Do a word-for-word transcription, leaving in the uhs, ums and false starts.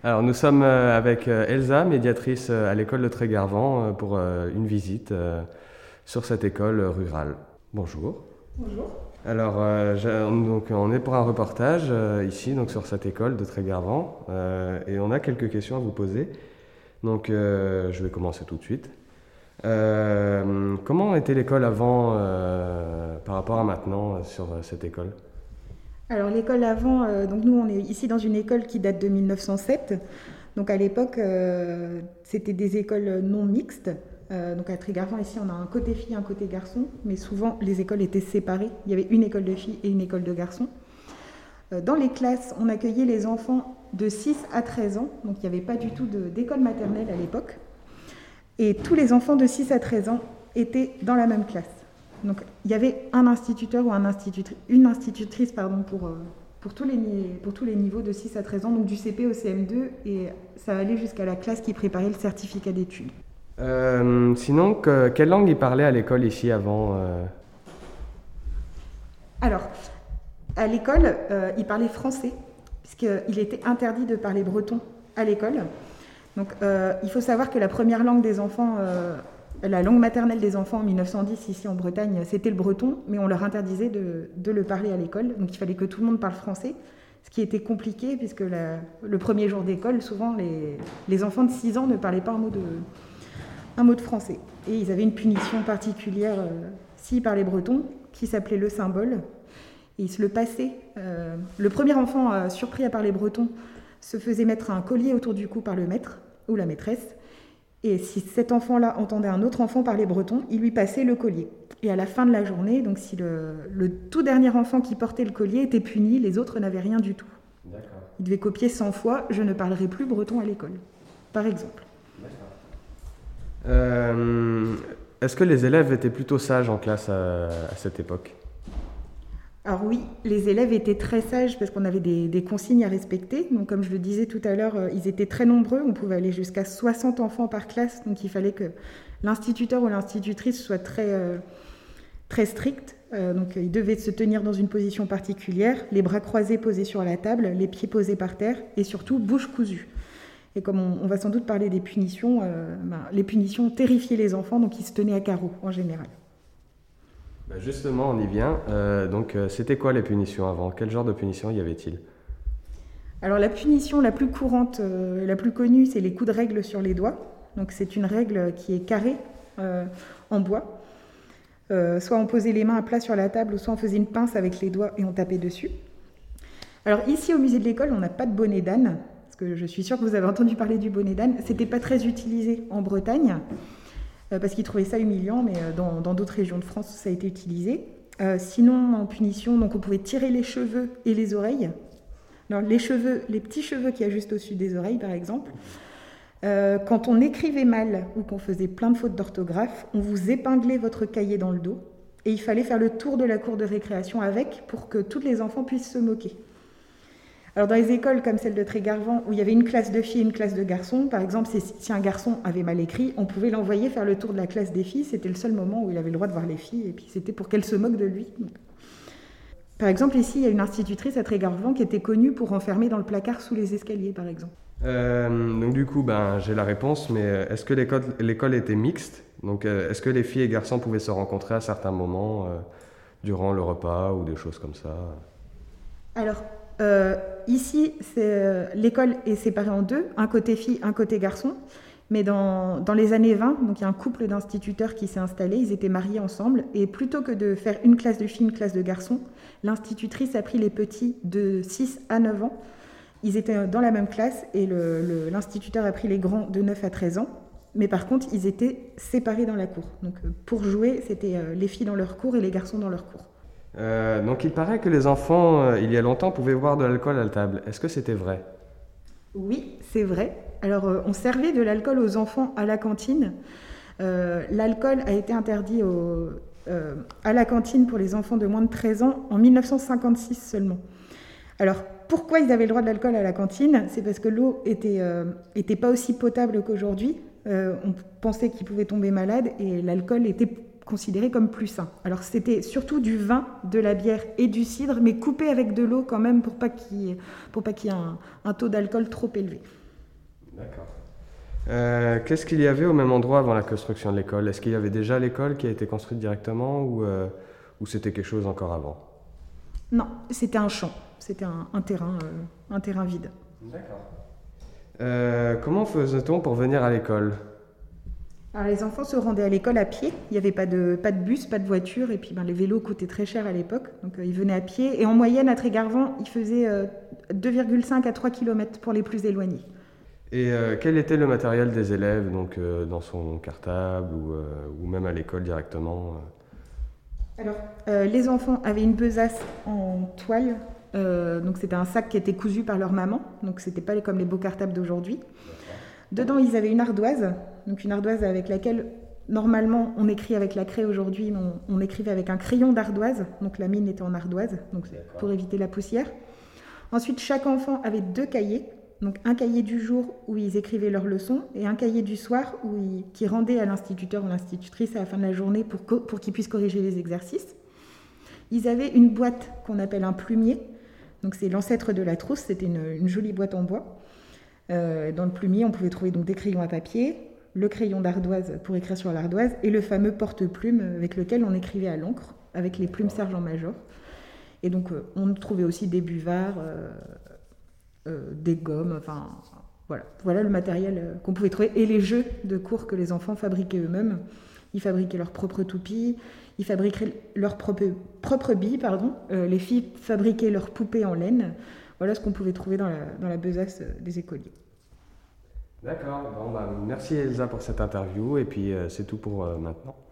Alors nous sommes euh, avec euh, Elsa, médiatrice euh, à l'école de Trégarvan, euh, pour euh, une visite euh, sur cette école euh, rurale. Bonjour. Bonjour. Alors euh, j'ai- donc, on est pour un reportage euh, ici donc, sur cette école de Trégarvan euh, et on a quelques questions à vous poser. Donc euh, je vais commencer tout de suite. Euh, comment était l'école avant euh, par rapport à maintenant euh, sur euh, cette école? Alors l'école avant, euh, donc nous on est ici dans une école qui date de mille neuf cent sept. Donc à l'époque, euh, c'était des écoles non mixtes. Euh, donc à Trégarvan ici on a un côté filles, un côté garçons, mais souvent les écoles étaient séparées. Il y avait une école de filles et une école de garçons. Euh, dans les classes, on accueillait les enfants de six à treize ans, donc il n'y avait pas du tout de- d'école maternelle à l'époque. Et tous les enfants de six à treize ans étaient dans la même classe. Donc il y avait un instituteur ou un institutri- une institutrice pardon, pour, euh, pour, tous les, ni- pour tous les niveaux de six à treize ans, donc du C P au C M deux, et ça allait jusqu'à la classe qui préparait le certificat d'études. Euh, sinon, que- quelle langue ils parlaient à l'école ici avant euh Alors, à l'école, euh, ils parlaient français, puisqu'il était interdit de parler breton à l'école. Donc euh, il faut savoir que la première langue des enfants, euh, la langue maternelle des enfants en mille neuf cent dix ici en Bretagne, c'était le breton, mais on leur interdisait de, de le parler à l'école. Donc il fallait que tout le monde parle français, ce qui était compliqué puisque la- le premier jour d'école, souvent les, les enfants de six ans ne parlaient pas un mot de, un mot de français. Et ils avaient une punition particulière euh, s'ils parlaient breton, qui s'appelait le symbole. Et ils se le passaient. Euh, le premier enfant euh, surpris à parler breton se faisait mettre un collier autour du cou par le maître ou la maîtresse. Et si cet enfant-là entendait un autre enfant parler breton, il lui passait le collier. Et à la fin de la journée, donc si le, le tout dernier enfant qui portait le collier était puni, les autres n'avaient rien du tout. D'accord. Il devait copier cent fois « Je ne parlerai plus breton à l'école », par exemple. Euh, Est-ce que les élèves étaient plutôt sages en classe à, à cette époque? Alors oui, les élèves étaient très sages parce qu'on avait des, des consignes à respecter. Donc comme je le disais tout à l'heure, euh, ils étaient très nombreux. On pouvait aller jusqu'à soixante enfants par classe. Donc il fallait que l'instituteur ou l'institutrice soit très, euh, très strict. Euh, donc ils devaient se tenir dans une position particulière, les bras croisés posés sur la table, les pieds posés par terre et surtout bouche cousue. Et comme on, on va sans doute parler des punitions, euh, ben, les punitions terrifiaient les enfants, donc ils se tenaient à carreau en général. Bah, justement, on y vient. Euh, donc, euh, c'était quoi les punitions avant? Quel genre de punition y avait-il? Alors la punition la plus courante, euh, la plus connue, c'est les coups de règle sur les doigts. Donc c'est une règle qui est carrée euh, en bois. Euh, soit on posait les mains à plat sur la table, ou soit on faisait une pince avec les doigts et on tapait dessus. Alors ici au musée de l'école, on n'a pas de bonnet d'âne, parce que je suis sûre que vous avez entendu parler du bonnet d'âne. C'était pas très utilisé en Bretagne, euh, parce qu'ils trouvaient ça humiliant, mais euh, dans, dans d'autres régions de France, ça a été utilisé. Euh, sinon, en punition, donc on pouvait tirer les cheveux et les oreilles. Alors, les cheveux, les petits cheveux qu'il y a juste au-dessus des oreilles, par exemple. Euh, quand on écrivait mal ou qu'on faisait plein de fautes d'orthographe, on vous épinglait votre cahier dans le dos et il fallait faire le tour de la cour de récréation avec pour que tous les enfants puissent se moquer. Alors dans les écoles comme celle de Trégarvan, où il y avait une classe de filles et une classe de garçons, par exemple, si un garçon avait mal écrit, on pouvait l'envoyer faire le tour de la classe des filles. C'était le seul moment où il avait le droit de voir les filles, et puis c'était pour qu'elles se moquent de lui. Par exemple, ici, il y a une institutrice à Trégarvan qui était connue pour enfermer dans le placard sous les escaliers, par exemple. Euh, donc du coup, ben, j'ai la réponse, mais est-ce que l'école, l'école était mixte? Donc, euh, est-ce que les filles et garçons pouvaient se rencontrer à certains moments euh, durant le repas ou des choses comme ça? Alors, euh, ici, c'est, euh, l'école est séparée en deux, un côté filles, un côté garçons. Mais dans, dans les années vingt, donc il y a un couple d'instituteurs qui s'est installé, ils étaient mariés ensemble, et plutôt que de faire une classe de filles, une classe de garçons, l'institutrice a pris les petits de six à neuf ans. Ils étaient dans la même classe, et le, le, l'instituteur a pris les grands de neuf à treize ans. Mais par contre, ils étaient séparés dans la cour. Donc pour jouer, c'était les filles dans leur cour et les garçons dans leur cour. Euh, donc il paraît que les enfants, euh, il y a longtemps, pouvaient boire de l'alcool à la table. Est-ce que c'était vrai? Oui, c'est vrai. Alors, euh, on servait de l'alcool aux enfants à la cantine. Euh, l'alcool a été interdit au, euh, à la cantine pour les enfants de moins de treize ans en mille neuf cent cinquante-six seulement. Alors, pourquoi ils avaient le droit de l'alcool à la cantine? C'est parce que l'eau était, euh, était pas aussi potable qu'aujourd'hui. Euh, on pensait qu'ils pouvaient tomber malades et l'alcool était considéré comme plus sain. Alors, c'était surtout du vin, de la bière et du cidre, mais coupé avec de l'eau quand même pour pas qu'il, pour pas qu'il y ait un, un taux d'alcool trop élevé. D'accord. Euh, qu'est-ce qu'il y avait au même endroit avant la construction de l'école? Est-ce qu'il y avait déjà l'école qui a été construite directement ou, euh, ou c'était quelque chose encore avant? Non, c'était un champ, c'était un, un terrain, euh, un terrain vide. D'accord. Euh, comment faisait-on pour venir à l'école? Alors les enfants se rendaient à l'école à pied, il n'y avait pas de, pas de bus, pas de voiture, et puis ben, les vélos coûtaient très cher à l'époque, donc euh, ils venaient à pied, et en moyenne à Trégarvan, ils faisaient euh, deux virgule cinq à trois kilomètres pour les plus éloignés. Et euh, quel était le matériel des élèves, donc euh, dans son cartable ou, euh, ou même à l'école directement? euh Alors, euh, les enfants avaient une besace en toile, euh, donc c'était un sac qui était cousu par leur maman, donc c'était pas comme les beaux cartables d'aujourd'hui. Dedans, ils avaient une ardoise, donc une ardoise avec laquelle, normalement, on écrit avec la craie aujourd'hui, mais on, on écrivait avec un crayon d'ardoise, donc la mine était en ardoise, donc pour éviter la poussière. Ensuite, chaque enfant avait deux cahiers, donc un cahier du jour où ils écrivaient leurs leçons et un cahier du soir où ils, qui rendait à l'instituteur ou l'institutrice à la fin de la journée pour, pour qu'ils puissent corriger les exercices. Ils avaient une boîte qu'on appelle un plumier, donc c'est l'ancêtre de la trousse, c'était une, une jolie boîte en bois. Euh, dans le plumier, on pouvait trouver donc des crayons à papier, le crayon d'ardoise pour écrire sur l'ardoise et le fameux porte-plume avec lequel on écrivait à l'encre, avec les plumes sergent-major. Et donc, euh, on trouvait aussi des buvards, euh, euh, des gommes, enfin, voilà. Voilà le matériel euh, qu'on pouvait trouver. Et les jeux de cours que les enfants fabriquaient eux-mêmes. Ils fabriquaient leurs propres toupies, ils fabriquaient leurs propres, propres billes, pardon. Euh, les filles fabriquaient leurs poupées en laine. Voilà ce qu'on pouvait trouver dans la, dans la besace des écoliers. D'accord, bon, bah, merci Elsa pour cette interview et puis euh, c'est tout pour euh, maintenant.